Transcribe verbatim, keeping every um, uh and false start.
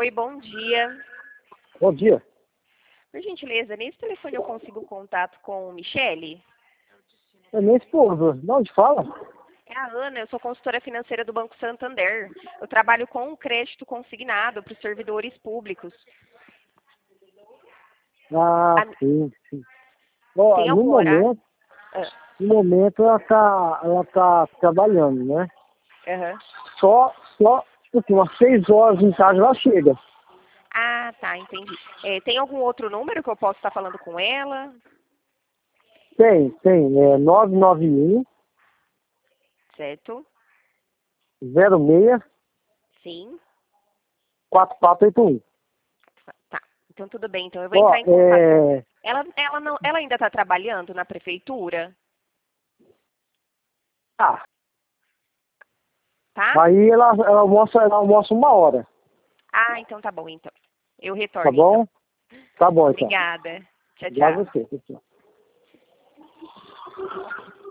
Oi, bom dia. Bom dia. Por gentileza, nesse telefone eu consigo contato com Michele? É minha esposa. De onde fala? É a Ana, eu sou consultora financeira do Banco Santander. Eu trabalho com crédito consignado para os servidores públicos. Ah, A- sim, sim. Ó, Tem no algum horário? momento, Ah, no momento ela tá, ela tá trabalhando, né? aham. Só, só, tipo assim, umas seis horas em casa ela chega. Ah, tá, entendi. É, tem algum outro número que eu posso estar falando com ela? Tem, tem, é nove nove um, Certo? zero seis, Sim. quatro quatro oito um. Tá. Então tudo bem. Então eu vou Ó, entrar em contato. é... Ela, ela, não, ela ainda está trabalhando na prefeitura? Ah, Tá? aí ela, ela, almoça, ela almoça uma hora, Ah, então tá bom, então. Eu tá retorno, então. bom? Tá bom, então. Obrigada. Tchau, Igual tchau. você, pessoal.